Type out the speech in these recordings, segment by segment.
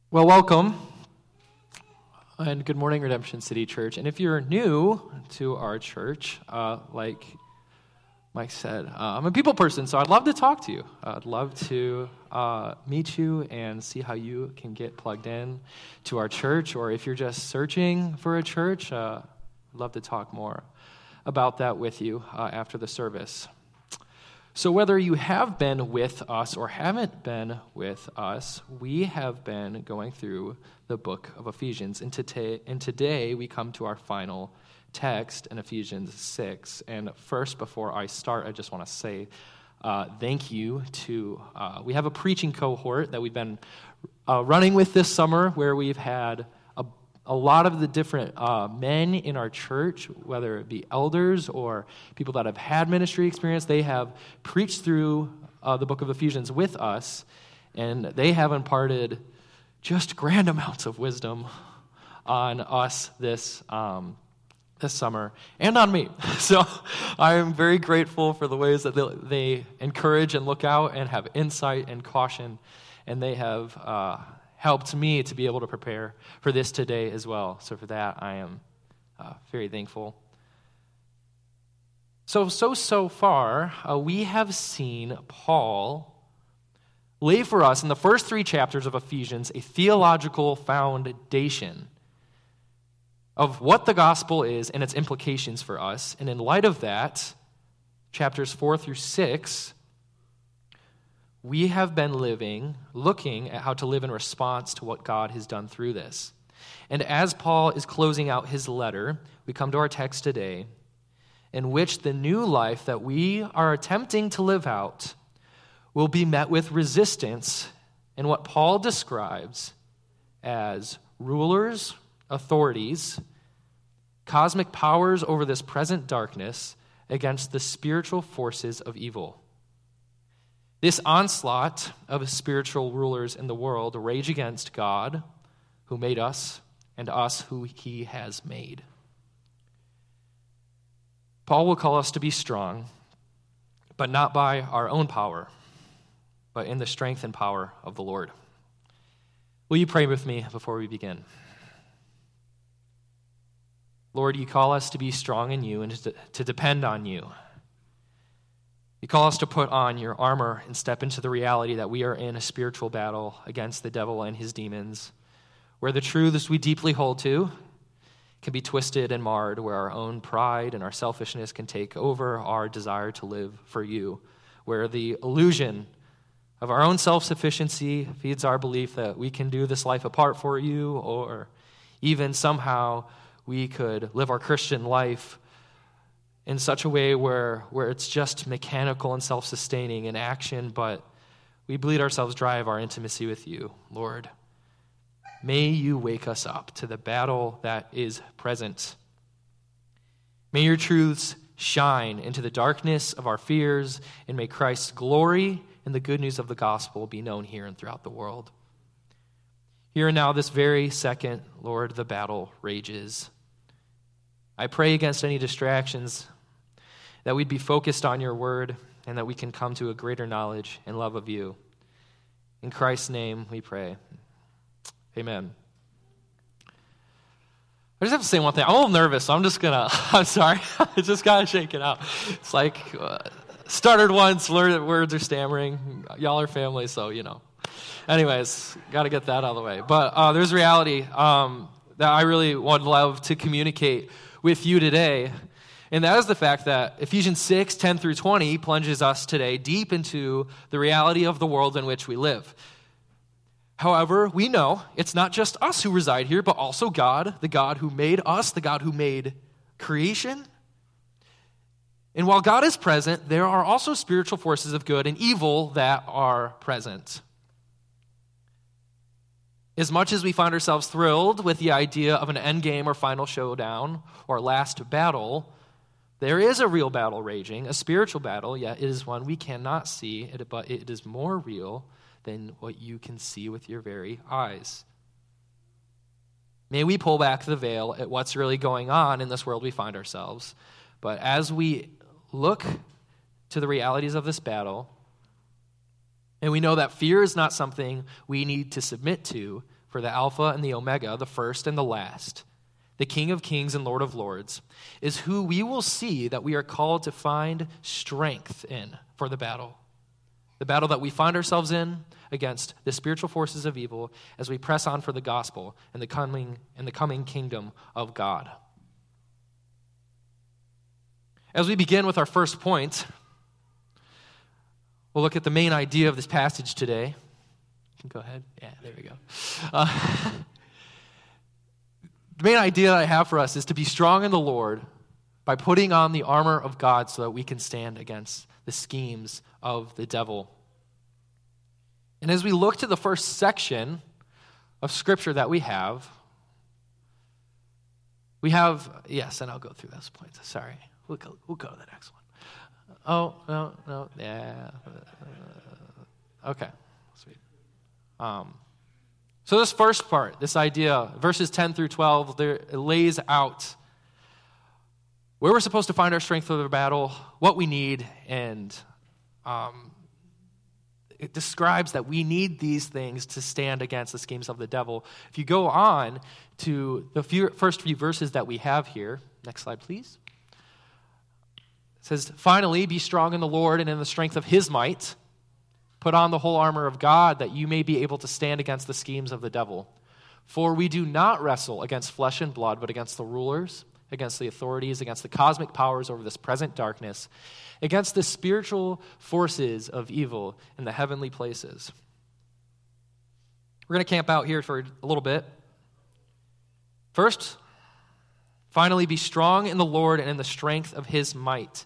Well, welcome, and good morning, Redemption City Church. And if you're new to our church, like Mike said, I'm a people person, so I'd love to talk to you. I'd love to meet you and see how you can get plugged in to our church, or if you're just searching for a church, I'd love to talk more about that with you after the service. So whether you have been with us or haven't been with us, we have been going through the book of Ephesians. And today we come to our final text in Ephesians 6. And first, before I start, I just want to say thank you to, we have a preaching cohort that we've been running with this summer, where we've had a lot of the different men in our church, whether it be elders or people that have had ministry experience, they have preached through the book of Ephesians with us, and they have imparted just grand amounts of wisdom on us this summer and on me. So I am very grateful for the ways that they encourage and look out and have insight and caution, and they have helped me to be able to prepare for this today as well. So for that, I am very thankful. So far, we have seen Paul lay for us in the first 3 chapters of Ephesians a theological foundation of what the gospel is and its implications for us. And in light of that, chapters 4 through 6, we have been looking at how to live in response to what God has done through this. And as Paul is closing out his letter, we come to our text today, in which the new life that we are attempting to live out will be met with resistance in what Paul describes as rulers, authorities, cosmic powers over this present darkness against the spiritual forces of evil. This onslaught of spiritual rulers in the world rage against God, who made us, and us, who he has made. Paul will call us to be strong, but not by our own power, but in the strength and power of the Lord. Will you pray with me before we begin? Lord, you call us to be strong in you and to depend on you. You call us to put on your armor and step into the reality that we are in a spiritual battle against the devil and his demons, where the truths we deeply hold to can be twisted and marred, where our own pride and our selfishness can take over our desire to live for you, where the illusion of our own self-sufficiency feeds our belief that we can do this life apart for you, or even somehow we could live our Christian life in such a way where it's just mechanical and self-sustaining in action, but we bleed ourselves dry of our intimacy with you, Lord. May you wake us up to the battle that is present. May your truths shine into the darkness of our fears, and may Christ's glory and the good news of the gospel be known here and throughout the world. Here and now, this very second, Lord, the battle rages. I pray against any distractions, that we'd be focused on your word, and that we can come to a greater knowledge and love of you. In Christ's name we pray. Amen. I just have to say one thing. I'm a little nervous, so I'm sorry. I just got to shake it out. It's like, stuttered once, words are stammering. Y'all are family, so, Anyways, got to get that out of the way. But there's reality that I really would love to communicate with you today. And that is the fact that Ephesians 6, 10 through 20 plunges us today deep into the reality of the world in which we live. However, we know it's not just us who reside here, but also God, the God who made us, the God who made creation. And while God is present, there are also spiritual forces of good and evil that are present. As much as we find ourselves thrilled with the idea of an end game or final showdown or last battle, there is a real battle raging, a spiritual battle, yet it is one we cannot see, but it is more real than what you can see with your very eyes. May we pull back the veil at what's really going on in this world we find ourselves. But as we look to the realities of this battle, and we know that fear is not something we need to submit to, for the Alpha and the Omega, the first and the last, the King of kings and Lord of lords, is who we will see that we are called to find strength in for the battle that we find ourselves in against the spiritual forces of evil as we press on for the gospel and the coming kingdom of God. As we begin with our first point, we'll look at the main idea of this passage today. You can go ahead. Yeah, there we go. The main idea that I have for us is to be strong in the Lord by putting on the armor of God so that we can stand against the schemes of the devil. And as we look to the first section of Scripture that we have, yes, and I'll go through those points. Sorry. We'll go to the next one. Oh, no, yeah. Okay, sweet. So this first part, this idea, verses 10 through 12, it lays out where we're supposed to find our strength for the battle, what we need, and it describes that we need these things to stand against the schemes of the devil. If you go on to the first few verses that we have here, next slide, please. It says, "Finally, be strong in the Lord and in the strength of his might. Put on the whole armor of God that you may be able to stand against the schemes of the devil. For we do not wrestle against flesh and blood, but against the rulers, against the authorities, against the cosmic powers over this present darkness, against the spiritual forces of evil in the heavenly places." We're going to camp out here for a little bit. First, finally, be strong in the Lord and in the strength of his might.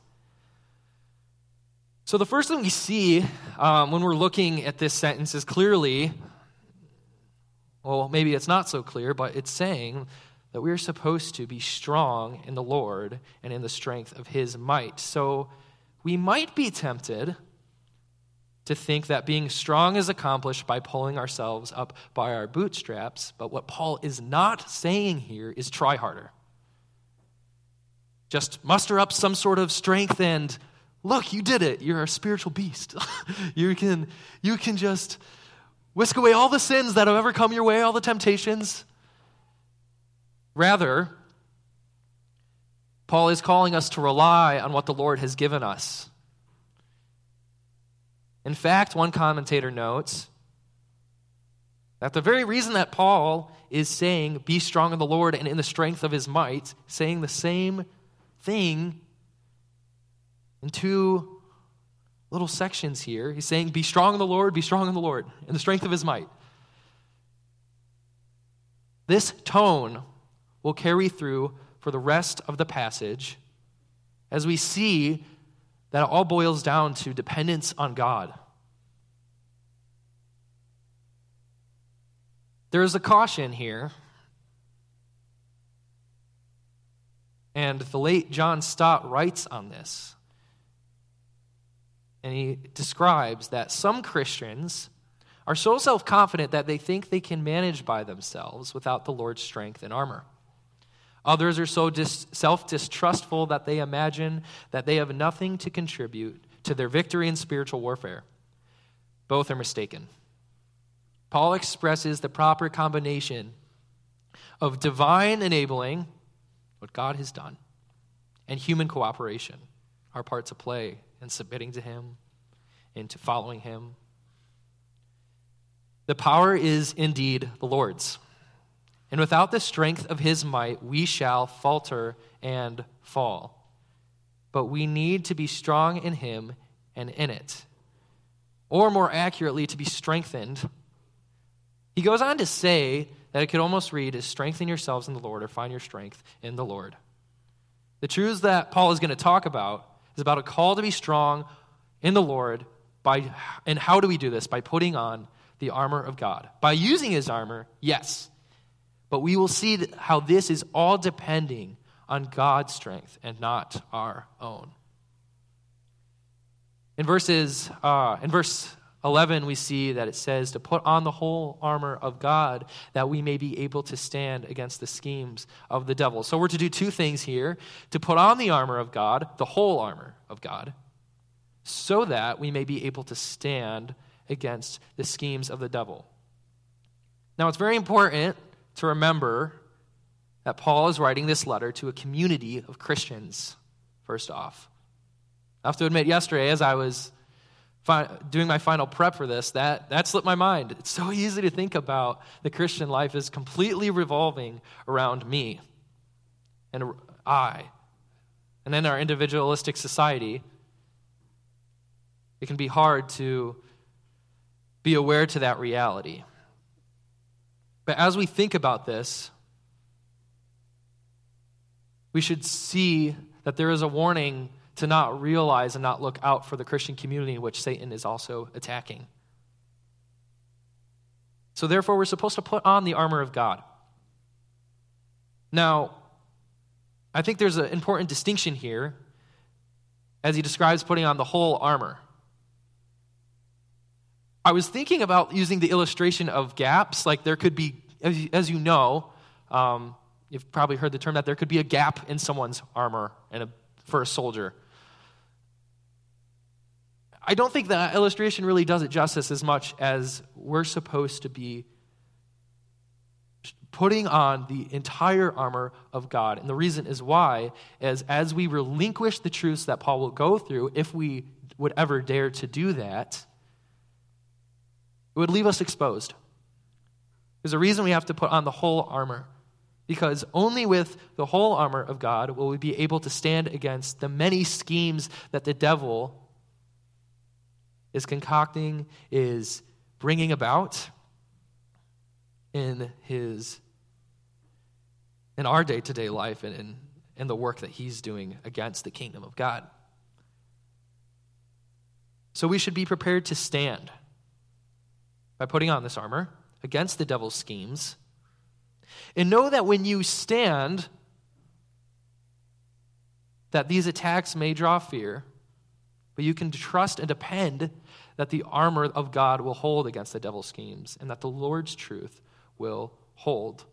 So the first thing we see when we're looking at this sentence is clearly, well, maybe it's not so clear, but it's saying that we're supposed to be strong in the Lord and in the strength of his might. So we might be tempted to think that being strong is accomplished by pulling ourselves up by our bootstraps, but what Paul is not saying here is try harder. Just muster up some sort of strength and look, you did it. You're a spiritual beast. You can just whisk away all the sins that have ever come your way, all the temptations. Rather, Paul is calling us to rely on what the Lord has given us. In fact, one commentator notes that the very reason that Paul is saying, be strong in the Lord and in the strength of his might, saying the same thing in two little sections here. He's saying, be strong in the Lord, in the strength of his might. This tone will carry through for the rest of the passage as we see that it all boils down to dependence on God. There is a caution here, and the late John Stott writes on this. And he describes that some Christians are so self-confident that they think they can manage by themselves without the Lord's strength and armor. Others are so self-distrustful that they imagine that they have nothing to contribute to their victory in spiritual warfare. Both are mistaken. Paul expresses the proper combination of divine enabling, what God has done, and human cooperation, our part to play in submitting to him and to following him. The power is indeed the Lord's. And without the strength of his might, we shall falter and fall. But we need to be strong in him and in it. Or more accurately, to be strengthened. He goes on to say that it could almost read as strengthen yourselves in the Lord or find your strength in the Lord. The truths that Paul is going to talk about is about a call to be strong in the Lord. And how do we do this? By putting on the armor of God. By using his armor, yes. But we will see how this is all depending on God's strength and not our own. In verse 11, we see that it says to put on the whole armor of God that we may be able to stand against the schemes of the devil. So we're to do two things here: to put on the armor of God, the whole armor of God, so that we may be able to stand against the schemes of the devil. Now, it's very important to remember that Paul is writing this letter to a community of Christians, first off. I have to admit, yesterday, as I was doing my final prep for this, that slipped my mind. It's so easy to think about the Christian life as completely revolving around me and I. And in our individualistic society, it can be hard to be aware to that reality. But as we think about this, we should see that there is a warning to not realize and not look out for the Christian community in which Satan is also attacking. So therefore, we're supposed to put on the armor of God. Now, I think there's an important distinction here as he describes putting on the whole armor. I was thinking about using the illustration of gaps, like there could be, as you know, you've probably heard the term that there could be a gap in someone's armor for a soldier. I don't think that illustration really does it justice as much as we're supposed to be putting on the entire armor of God. And the reason is why, is as we relinquish the truths that Paul will go through, if we would ever dare to do that, it would leave us exposed. There's a reason we have to put on the whole armor, because only with the whole armor of God will we be able to stand against the many schemes that the devil is concocting, is bringing about in our day-to-day life and in the work that he's doing against the kingdom of God. So we should be prepared to stand by putting on this armor against the devil's schemes. And know that when you stand, that these attacks may draw fear, but you can trust and depend that the armor of God will hold against the devil's schemes and that the Lord's truth will hold.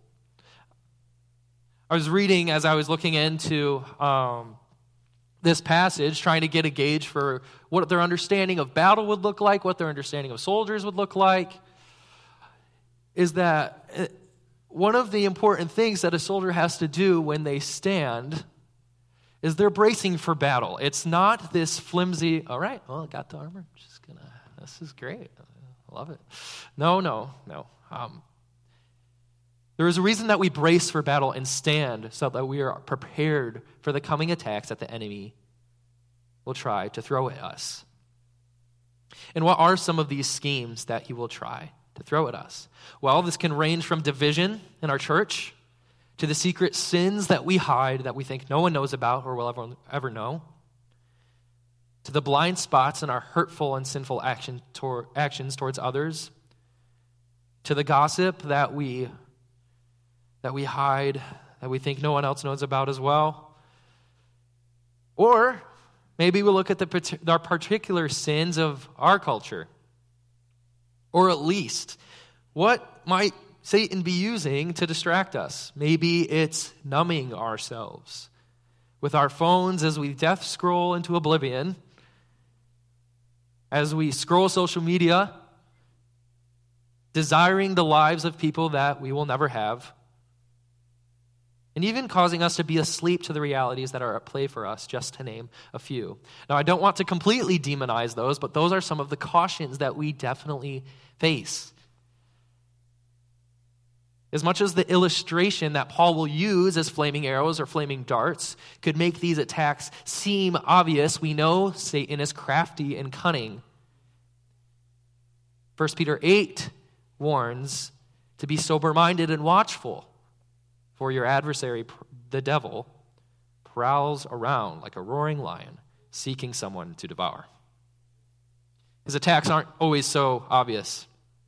I was reading as I was looking into this passage, trying to get a gauge for what their understanding of battle would look like, what their understanding of soldiers would look like, is that one of the important things that a soldier has to do when they stand is they're bracing for battle. It's not this flimsy, all right, well, I got the armor, this is great, I love it. No. There is a reason that we brace for battle and stand so that we are prepared for the coming attacks that the enemy will try to throw at us. And what are some of these schemes that he will try to throw at us? Well, this can range from division in our church to the secret sins that we hide that we think no one knows about or will ever know, to the blind spots in our hurtful and sinful actions towards others, to the gossip that we hide, that we think no one else knows about as well. Or maybe we'll look at our particular sins of our culture. Or at least, what might Satan be using to distract us? Maybe it's numbing ourselves with our phones as we death scroll into oblivion, as we scroll social media, desiring the lives of people that we will never have, and even causing us to be asleep to the realities that are at play for us, just to name a few. Now, I don't want to completely demonize those, but those are some of the cautions that we definitely face. As much as the illustration that Paul will use as flaming arrows or flaming darts could make these attacks seem obvious, we know Satan is crafty and cunning. 1 Peter 8 warns to be sober-minded and watchful, for your adversary, the devil, prowls around like a roaring lion, seeking someone to devour. His attacks aren't always so obvious.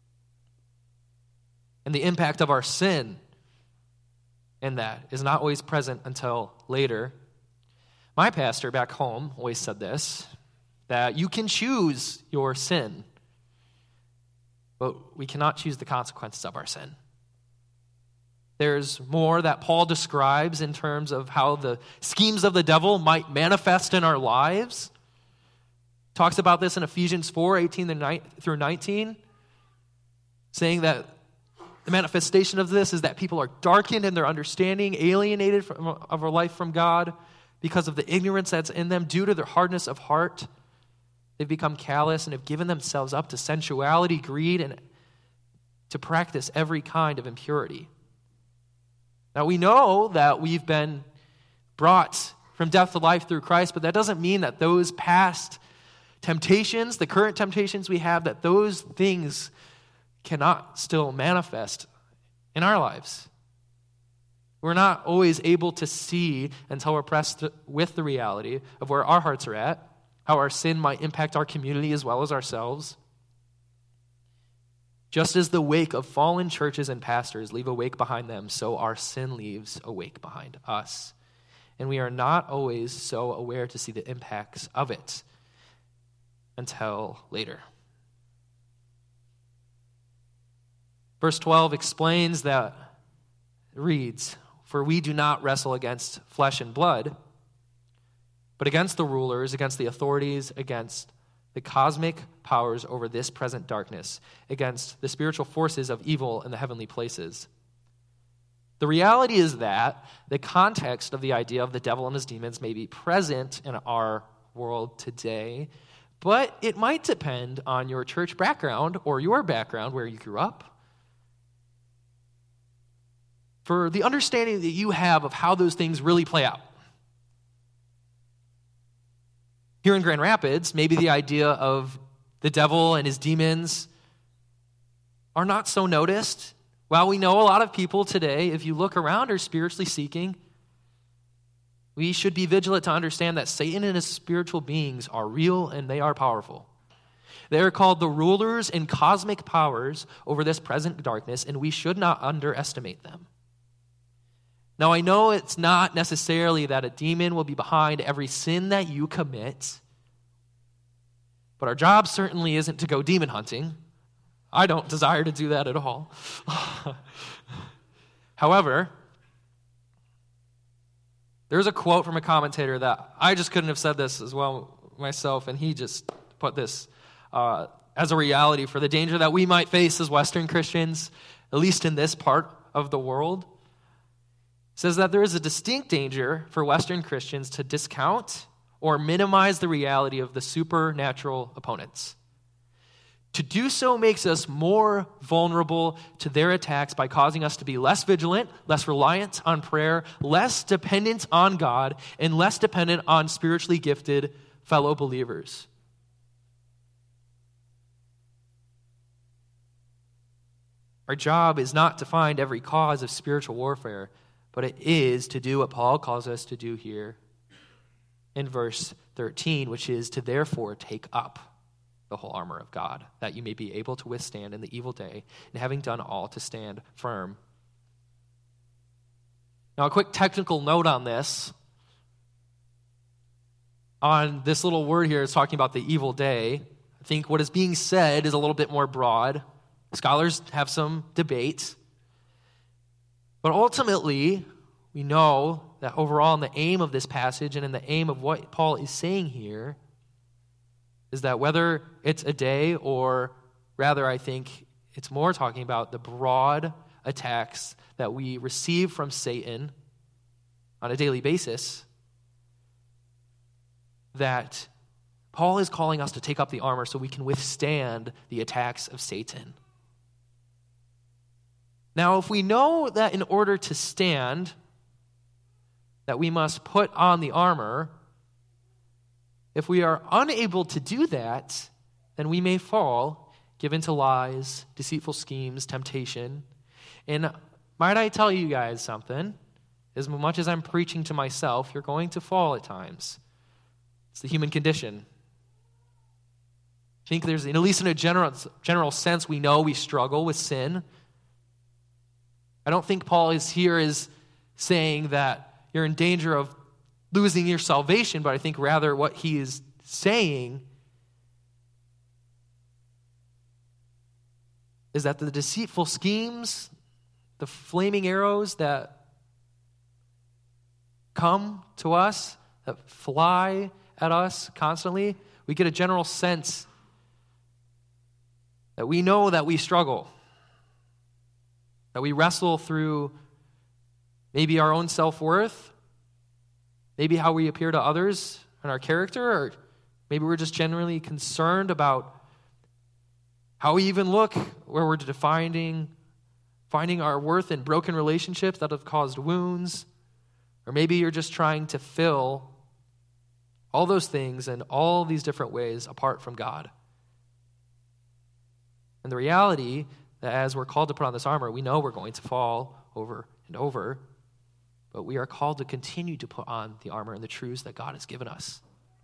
And the impact of our sin in that is not always present until later. My pastor back home always said this, that you can choose your sin, but we cannot choose the consequences of our sin. There's more that Paul describes in terms of how the schemes of the devil might manifest in our lives. Talks about this in Ephesians 4, 18 through 19, saying that The manifestation of this is that people are darkened in their understanding, alienated of our life from God because of the ignorance that's in them due to their hardness of heart. They've become callous and have given themselves up to sensuality, greed, and to practice every kind of impurity. Now, we know that we've been brought from death to life through Christ, but that doesn't mean that those past temptations, the current temptations we have, that those things cannot still manifest in our lives. We're not always able to see until we're pressed with the reality of where our hearts are at, how our sin might impact our community as well as ourselves. Just as the wake of fallen churches and pastors leave a wake behind them, so our sin leaves a wake behind us. And we are not always so aware to see the impacts of it until later. Verse 12 explains that, it reads, "For we do not wrestle against flesh and blood, but against the rulers, against the authorities, against the cosmic powers over this present darkness, against the spiritual forces of evil in the heavenly places." The reality is that the context of the idea of the devil and his demons may be present in our world today, but it might depend on your church background or your background where you grew up, for the understanding that you have of how those things really play out. Here in Grand Rapids, maybe the idea of the devil and his demons are not so noticed. While we know a lot of people today, if you look around, are spiritually seeking, we should be vigilant to understand that Satan and his spiritual beings are real and they are powerful. They are called the rulers and cosmic powers over this present darkness, and we should not underestimate them. Now, I know it's not necessarily that a demon will be behind every sin that you commit, but our job certainly isn't to go demon hunting. I don't desire to do that at all. However, there's a quote from a commentator that I just couldn't have said this as well myself, and he just put this as a reality for the danger that we might face as Western Christians, at least in this part of the world. Says that there is a distinct danger for Western Christians to discount or minimize the reality of the supernatural opponents. To do so makes us more vulnerable to their attacks by causing us to be less vigilant, less reliant on prayer, less dependent on God, and less dependent on spiritually gifted fellow believers. Our job is not to find every cause of spiritual warfare, but it is to do what Paul calls us to do here in verse 13, which is to therefore take up the whole armor of God, that you may be able to withstand in the evil day, and having done all, to stand firm. Now, a quick technical note on this. On this little word here, it's talking about the evil day. I think what is being said is a little bit more broad. Scholars have some debate. But ultimately, we know that overall in the aim of this passage and in the aim of what Paul is saying here is that whether it's a day or rather I think it's more talking about the broad attacks that we receive from Satan on a daily basis, that Paul is calling us to take up the armor so we can withstand the attacks of Satan. Now, if we know that in order to stand, that we must put on the armor, if we are unable to do that, then we may fall, given to lies, deceitful schemes, temptation. And might I tell you guys something? As much as I'm preaching to myself, you're going to fall at times. It's the human condition. I think there's, at least in a general sense, we know we struggle with sin. I don't think Paul is here as saying that you're in danger of losing your salvation, but I think rather what he is saying is that the deceitful schemes, the flaming arrows that come to us, that fly at us constantly, we get a general sense that we know that we struggle. that we wrestle through maybe our own self-worth, maybe how we appear to others and our character, or maybe we're just generally concerned about how we even look, where we're finding our worth in broken relationships that have caused wounds, or maybe you're just trying to fill all those things in all these different ways apart from God. And the reality that as we're called to put on this armor, we know we're going to fall over and over, but we are called to continue to put on the armor and the truths that God has given us.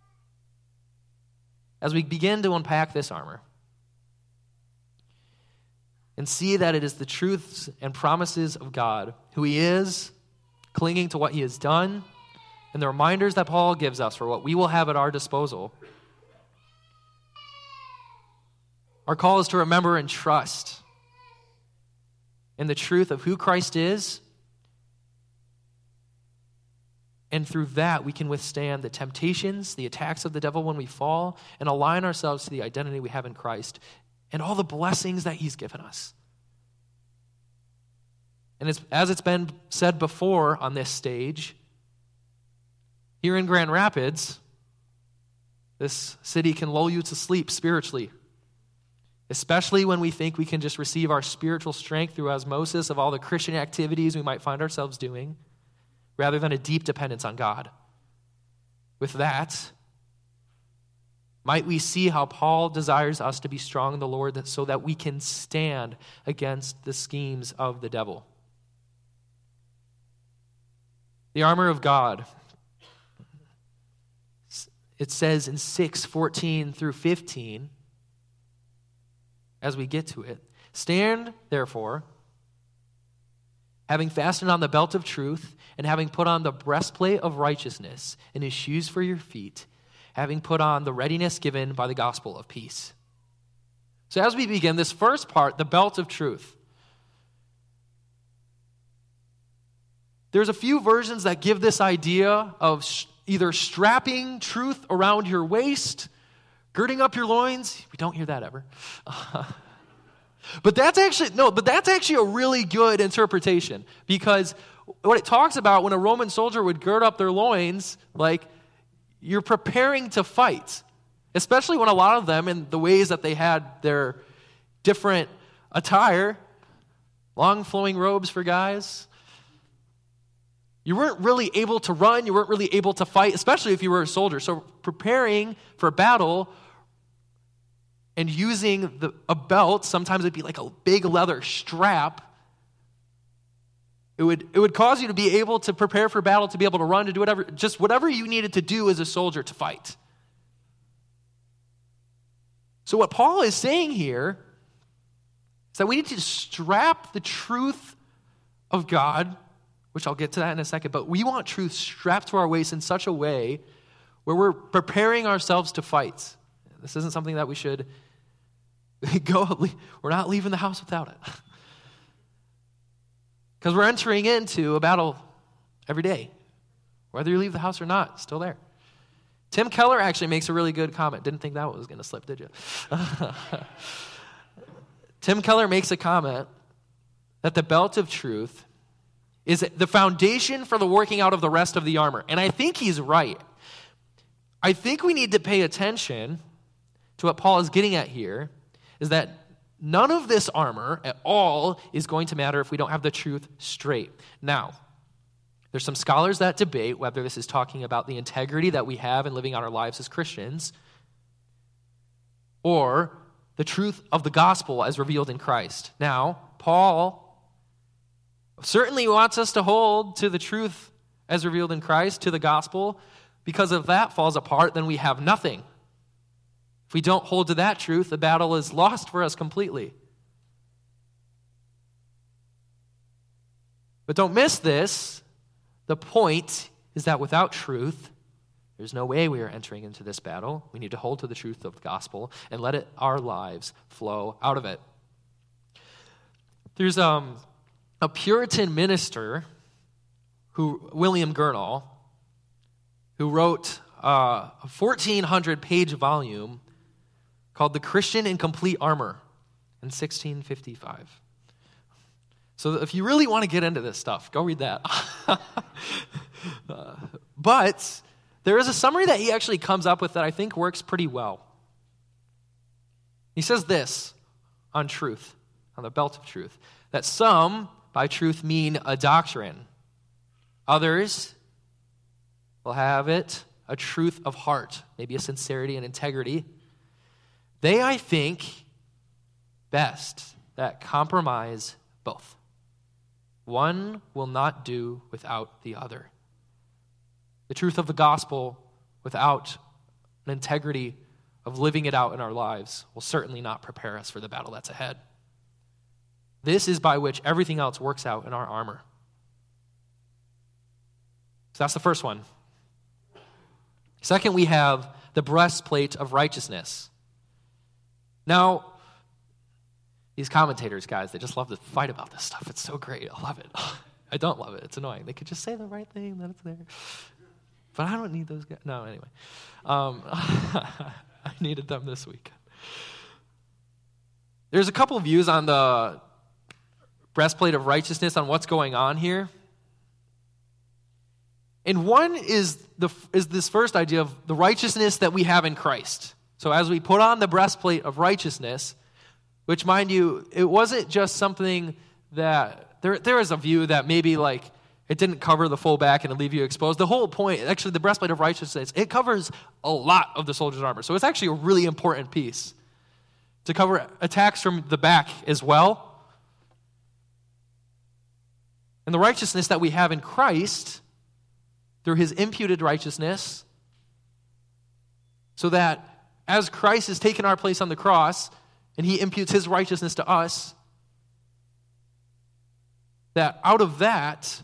As we begin to unpack this armor and see that it is the truths and promises of God, who he is, clinging to what he has done, and the reminders that Paul gives us for what we will have at our disposal, our call is to remember and trust in the truth of who Christ is, and through that we can withstand the temptations, the attacks of the devil when we fall, and align ourselves to the identity we have in Christ and all the blessings that he's given us. And as it's been said before on this stage, here in Grand Rapids, this city can lull you to sleep spiritually, especially when we think we can just receive our spiritual strength through osmosis of all the Christian activities we might find ourselves doing, rather than a deep dependence on God. With that, might we see how Paul desires us to be strong in the Lord so that we can stand against the schemes of the devil. The armor of God, it says in 6:14 through 15, as we get to it, stand, therefore, having fastened on the belt of truth, and having put on the breastplate of righteousness, and his shoes for your feet, having put on the readiness given by the gospel of peace. So as we begin this first part, the belt of truth, there's a few versions that give this idea of either strapping truth around your waist, girding up your loins. We don't hear that ever. But that's actually a really good interpretation, because what it talks about when a Roman soldier would gird up their loins, like you're preparing to fight, especially when a lot of them, in the ways that they had their different attire, long flowing robes for guys, you weren't really able to run, you weren't really able to fight, especially if you were a soldier. So preparing for battle and using a belt, sometimes it'd be like a big leather strap. It would cause you to be able to prepare for battle, to be able to run, to do whatever you needed to do as a soldier to fight. So what Paul is saying here is that we need to strap the truth of God, which I'll get to that in a second, but we want truth strapped to our waist in such a way where we're preparing ourselves to fight. This isn't something that we should we're not leaving the house without it. Because we're entering into a battle every day. Whether you leave the house or not, it's still there. Tim Keller actually makes a really good comment. Didn't think that was going to slip, did you? Tim Keller makes a comment that the belt of truth is the foundation for the working out of the rest of the armor. And I think he's right. I think we need to pay attention to what Paul is getting at here, is that none of this armor at all is going to matter if we don't have the truth straight. Now, there's some scholars that debate whether this is talking about the integrity that we have in living out our lives as Christians, or the truth of the gospel as revealed in Christ. Now, Paul certainly wants us to hold to the truth as revealed in Christ, to the gospel, because if that falls apart, then we have nothing. If we don't hold to that truth, the battle is lost for us completely. But don't miss this. The point is that without truth, there's no way we are entering into this battle. We need to hold to the truth of the gospel and let our lives flow out of it. There's a Puritan minister, William Gurnall, who wrote a 1,400-page volume called The Christian in Complete Armor in 1655. So if you really want to get into this stuff, go read that. But there is a summary that he actually comes up with that I think works pretty well. He says this on truth, on the belt of truth, that some by truth mean a doctrine. Others will have it a truth of heart, maybe a sincerity and integrity. They, I think, best that compromise both. One will not do without the other. The truth of the gospel without an integrity of living it out in our lives will certainly not prepare us for the battle that's ahead. This is by which everything else works out in our armor. So that's the first one. Second, we have the breastplate of righteousness. Now, these commentators, guys, they just love to fight about this stuff. It's so great. I love it. I don't love it. It's annoying. They could just say the right thing, that it's there. But I don't need those guys. No, anyway. I needed them this week. There's a couple of views on the breastplate of righteousness, on what's going on here. And one is this first idea of the righteousness that we have in Christ. So as we put on the breastplate of righteousness, which, mind you, it wasn't just something that, there is a view that maybe like it didn't cover the full back and it'd leave you exposed. The whole point, actually the breastplate of righteousness, it covers a lot of the soldier's armor. So it's actually a really important piece to cover attacks from the back as well. And the righteousness that we have in Christ, through his imputed righteousness, so that as Christ has taken our place on the cross and he imputes his righteousness to us, that out of that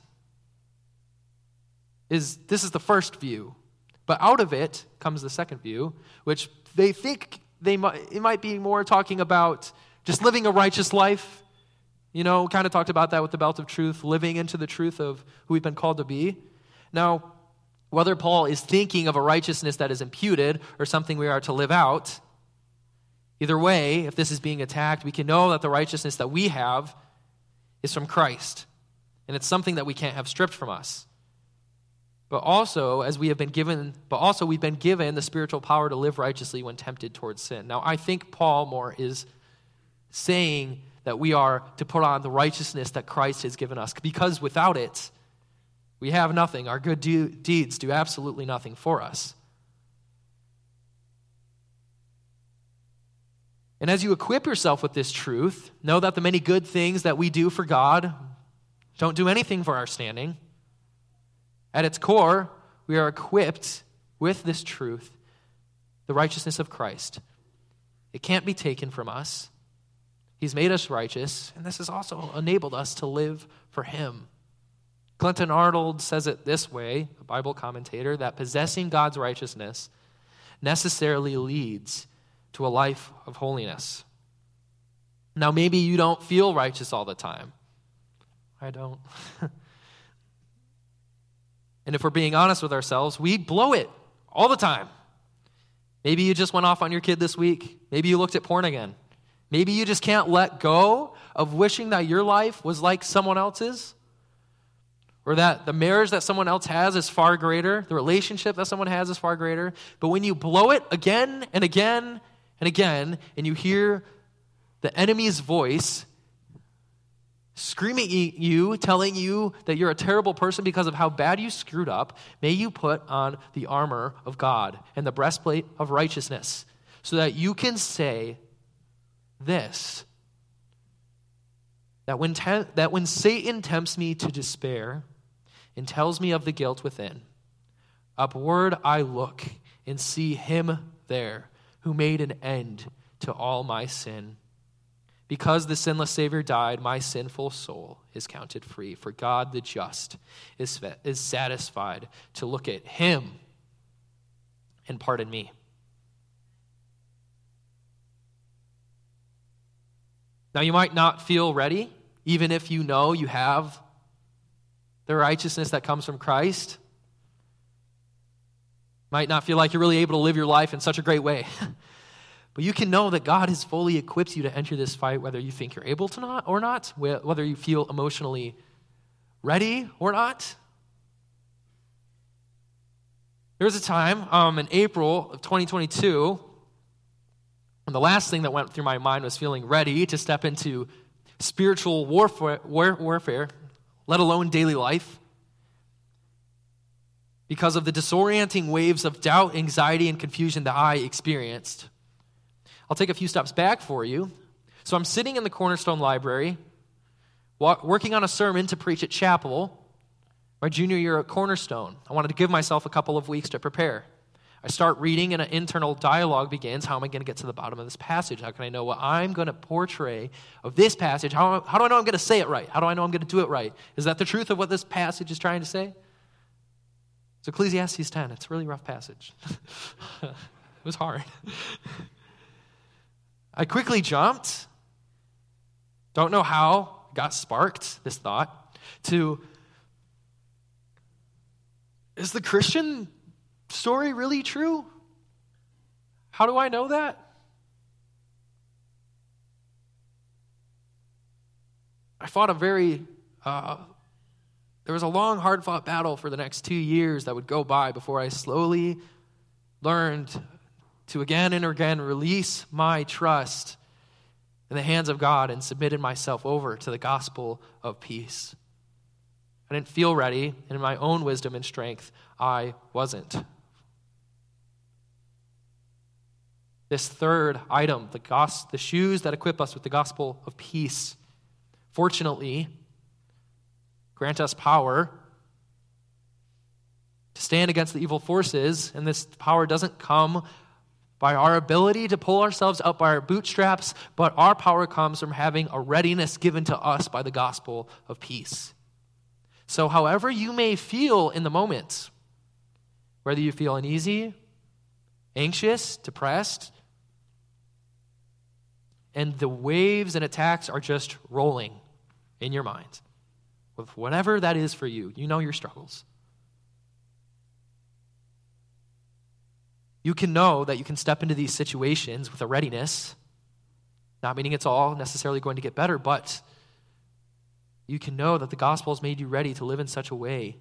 this is the first view. But out of it comes the second view, which they think it might be more talking about just living a righteous life. You know, kind of talked about that with the belt of truth, living into the truth of who we've been called to be. Now, whether Paul is thinking of a righteousness that is imputed or something we are to live out, either way, if this is being attacked, we can know that the righteousness that we have is from Christ. And it's something that we can't have stripped from us. But also, we've been given the spiritual power to live righteously when tempted towards sin. Now, I think Paul more is saying that we are to put on the righteousness that Christ has given us, because without it, we have nothing. Our good deeds do absolutely nothing for us. And as you equip yourself with this truth, know that the many good things that we do for God don't do anything for our standing. At its core, we are equipped with this truth, the righteousness of Christ. It can't be taken from us. He's made us righteous, and this has also enabled us to live for him. Clinton Arnold says it this way, a Bible commentator, that possessing God's righteousness necessarily leads to a life of holiness. Now, maybe you don't feel righteous all the time. I don't. And if we're being honest with ourselves, we blow it all the time. Maybe you just went off on your kid this week. Maybe you looked at porn again. Maybe you just can't let go of wishing that your life was like someone else's, or that the marriage that someone else has is far greater, the relationship that someone has is far greater. But when you blow it again and again and again, and you hear the enemy's voice screaming at you, telling you that you're a terrible person because of how bad you screwed up, may you put on the armor of God and the breastplate of righteousness so that you can say this, that when Satan tempts me to despair and tells me of the guilt within, upward I look and see him there who made an end to all my sin. Because the sinless Savior died, my sinful soul is counted free. For God the just is satisfied to look at him and pardon me. Now, you might not feel ready, even if you know you have the righteousness that comes from Christ. Might not feel like you're really able to live your life in such a great way. But you can know that God has fully equipped you to enter this fight, whether you think you're able to not or not, whether you feel emotionally ready or not. There was a time in April of 2022 when the last thing that went through my mind was feeling ready to step into spiritual warfare, let alone daily life, because of the disorienting waves of doubt, anxiety, and confusion that I experienced. I'll take a few steps back for you. So I'm sitting in the Cornerstone Library, working on a sermon to preach at chapel, my junior year at Cornerstone. I wanted to give myself a couple of weeks to prepare. I start reading, and an internal dialogue begins. How am I going to get to the bottom of this passage? How can I know what I'm going to portray of this passage? How do I know I'm going to say it right? How do I know I'm going to do it right? Is that the truth of what this passage is trying to say? It's Ecclesiastes 10. It's a really rough passage. It was hard. I quickly jumped, don't know how, got sparked, this thought, to, is the Christian story really true? How do I know that? I fought there was a long, hard-fought battle for the next 2 years that would go by before I slowly learned to again and again release my trust in the hands of God and submitted myself over to the gospel of peace. I didn't feel ready, and in my own wisdom and strength, I wasn't. This third item, the shoes that equip us with the gospel of peace, fortunately, grant us power to stand against the evil forces, and this power doesn't come by our ability to pull ourselves up by our bootstraps, but our power comes from having a readiness given to us by the gospel of peace. So however you may feel in the moment, whether you feel uneasy, anxious, depressed, and the waves and attacks are just rolling in your mind, with whatever that is for you, you know your struggles. You can know that you can step into these situations with a readiness, not meaning it's all necessarily going to get better, but you can know that the gospel has made you ready to live in such a way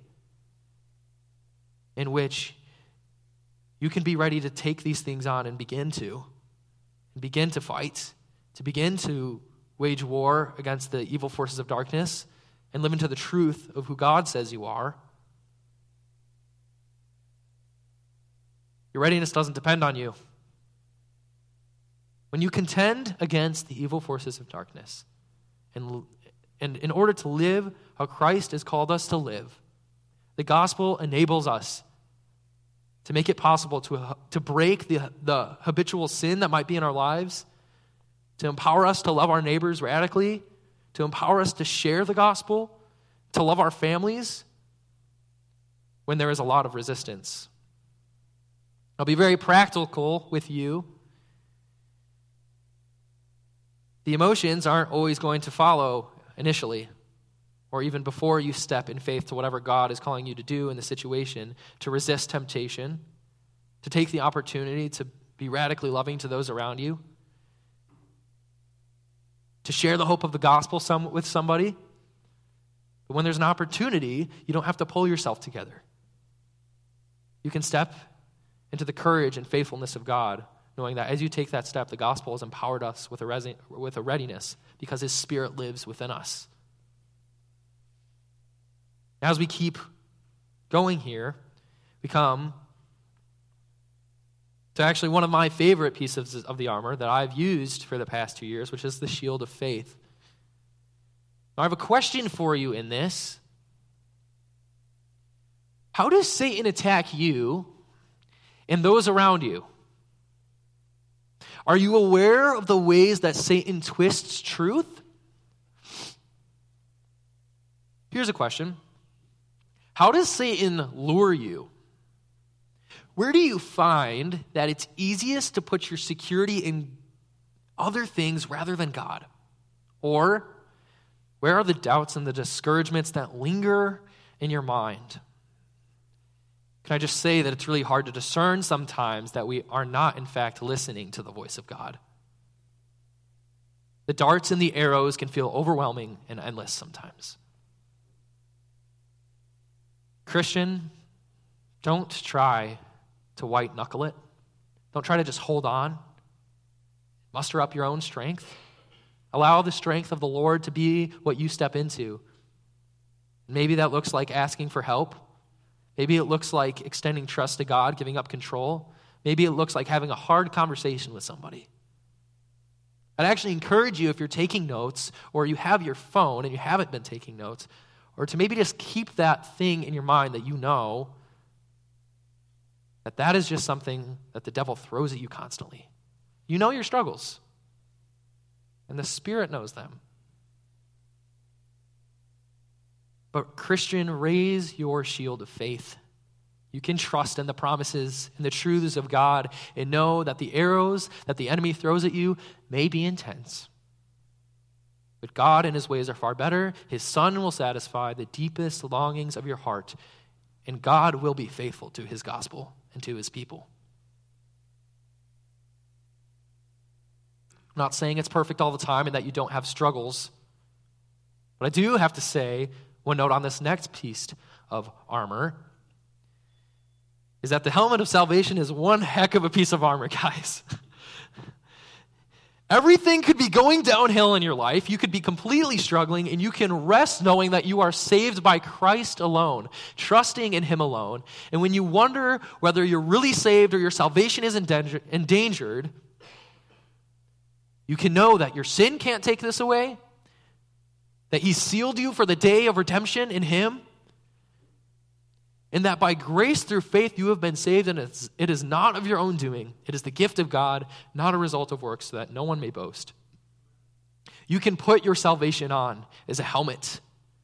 in which you can be ready to take these things on and begin to fight, to begin to wage war against the evil forces of darkness and live into the truth of who God says you are. Your readiness doesn't depend on you. When you contend against the evil forces of darkness, and in order to live how Christ has called us to live, the gospel enables us to make it possible to break the habitual sin that might be in our lives, to empower us to love our neighbors radically, to empower us to share the gospel, to love our families when there is a lot of resistance. I'll be very practical with you. The emotions aren't always going to follow initially, or even before you step in faith to whatever God is calling you to do in the situation, to resist temptation, to take the opportunity to be radically loving to those around you, to share the hope of the gospel with somebody. But when there's an opportunity, you don't have to pull yourself together. You can step into the courage and faithfulness of God, knowing that as you take that step, the gospel has empowered us with a readiness because his Spirit lives within us. As we keep going here, we come to actually one of my favorite pieces of the armor that I've used for the past 2 years, which is the shield of faith. Now, I have a question for you in this. How does Satan attack you and those around you? Are you aware of the ways that Satan twists truth? Here's a question. How does Satan lure you? Where do you find that it's easiest to put your security in other things rather than God? Or where are the doubts and the discouragements that linger in your mind? can I just say that it's really hard to discern sometimes that we are not, in fact, listening to the voice of God. The darts and the arrows can feel overwhelming and endless sometimes. Christian, don't try to white knuckle it. Don't try to just hold on. Muster up your own strength. Allow the strength of the Lord to be what you step into. Maybe that looks like asking for help. Maybe it looks like extending trust to God, giving up control. Maybe it looks like having a hard conversation with somebody. I'd actually encourage you, if you're taking notes or you have your phone and you haven't been taking notes, or to maybe just keep that thing in your mind that you know that is just something that the devil throws at you constantly. You know your struggles, and the Spirit knows them. But Christian, raise your shield of faith. You can trust in the promises and the truths of God and know that the arrows that the enemy throws at you may be intense. But God and his ways are far better. His Son will satisfy the deepest longings of your heart, and God will be faithful to his gospel and to his people. I'm not saying it's perfect all the time and that you don't have struggles, but I do have to say, one note on this next piece of armor is that the helmet of salvation is one heck of a piece of armor, guys. Everything could be going downhill in your life. You could be completely struggling, and you can rest knowing that you are saved by Christ alone, trusting in him alone. And when you wonder whether you're really saved or your salvation is endangered, you can know that your sin can't take this away, that he sealed you for the day of redemption in him, and that by grace through faith you have been saved, and it is not of your own doing. It is the gift of God, not a result of works, so that no one may boast. You can put your salvation on as a helmet,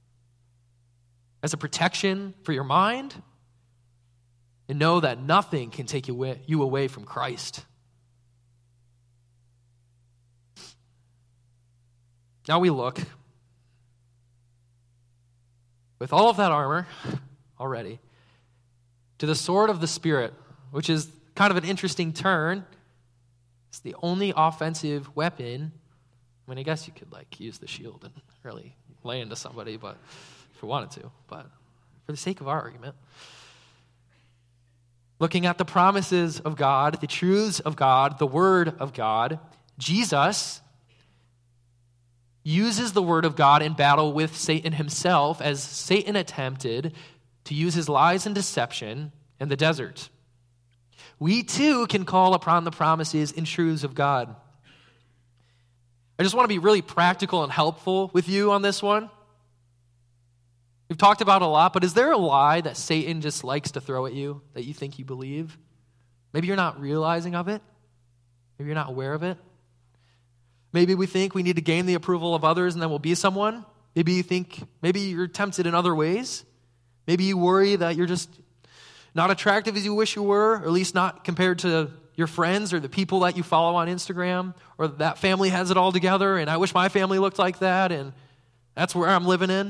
as a protection for your mind, and know that nothing can take you away from Christ. Now we look, with all of that armor already, to the sword of the Spirit, which is kind of an interesting turn. It's the only offensive weapon. I mean, I guess you could use the shield and really lay into somebody, but if you wanted to. But for the sake of our argument, looking at the promises of God, the truths of God, the Word of God, Jesus uses the Word of God in battle with Satan himself, as Satan attempted to use his lies and deception in the desert. We too can call upon the promises and truths of God. I just want to be really practical and helpful with you on this one. We've talked about it a lot, but is there a lie that Satan just likes to throw at you that you think you believe? Maybe you're not realizing of it. Maybe you're not aware of it. Maybe we think we need to gain the approval of others and then we'll be someone. Maybe you're tempted in other ways. Maybe you worry that you're just not attractive as you wish you were, or at least not compared to your friends or the people that you follow on Instagram, or that family has it all together, and I wish my family looked like that, and that's where I'm living in.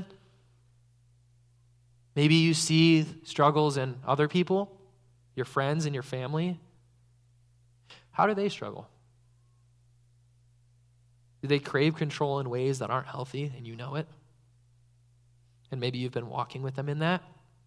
Maybe you see struggles in other people, your friends and your family. How do they struggle? Do they crave control in ways that aren't healthy and you know it? And maybe you've been walking with them in that.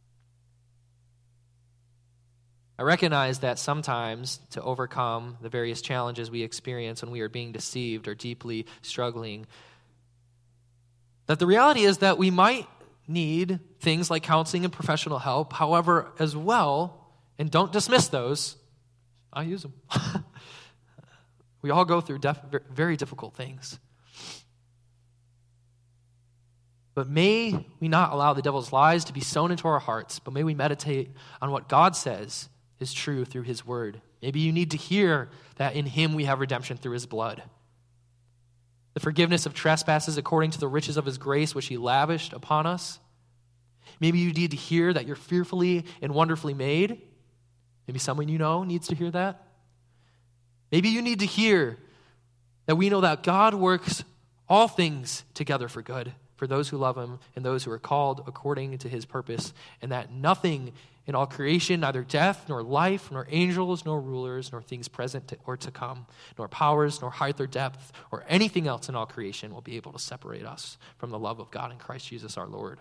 I recognize that sometimes to overcome the various challenges we experience when we are being deceived or deeply struggling, that the reality is that we might need things like counseling and professional help. However, as well, and don't dismiss those, I use them. We all go through very difficult things. But may we not allow the devil's lies to be sown into our hearts, but may we meditate on what God says is true through his word. Maybe you need to hear that in him we have redemption through his blood. The forgiveness of trespasses according to the riches of his grace, which he lavished upon us. Maybe you need to hear that you're fearfully and wonderfully made. Maybe someone you know needs to hear that. Maybe you need to hear that we know that God works all things together for good for those who love him and those who are called according to his purpose, and that nothing in all creation, neither death, nor life, nor angels, nor rulers, nor things present or to come, nor powers, nor height or depth, or anything else in all creation will be able to separate us from the love of God in Christ Jesus our Lord.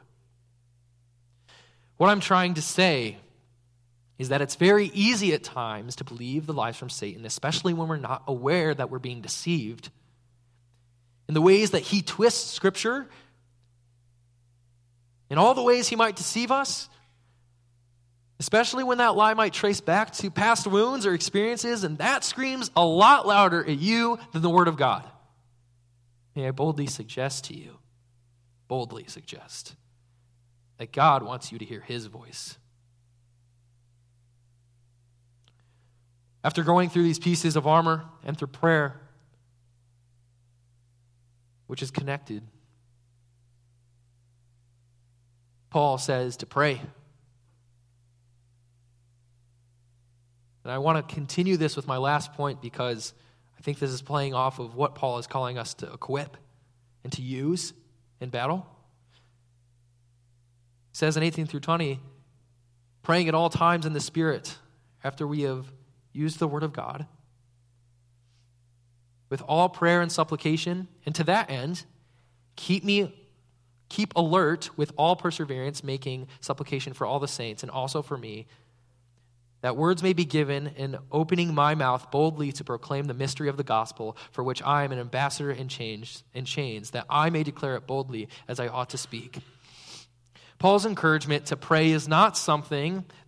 What I'm trying to say is that it's very easy at times to believe the lies from Satan, especially when we're not aware that we're being deceived. In the ways that he twists Scripture, in all the ways he might deceive us, especially when that lie might trace back to past wounds or experiences, and that screams a lot louder at you than the Word of God. May I boldly suggest, that God wants you to hear his voice. After going through these pieces of armor and through prayer, which is connected, Paul says to pray. And I want to continue this with my last point because I think this is playing off of what Paul is calling us to equip and to use in battle. It says in 18 through 20, praying at all times in the Spirit after we have used the Word of God, with all prayer and supplication, and to that end, keep alert with all perseverance, making supplication for all the saints, and also for me, that words may be given in opening my mouth boldly to proclaim the mystery of the gospel, for which I am an ambassador in chains, that I may declare it boldly as I ought to speak. Paul's encouragement to pray is not something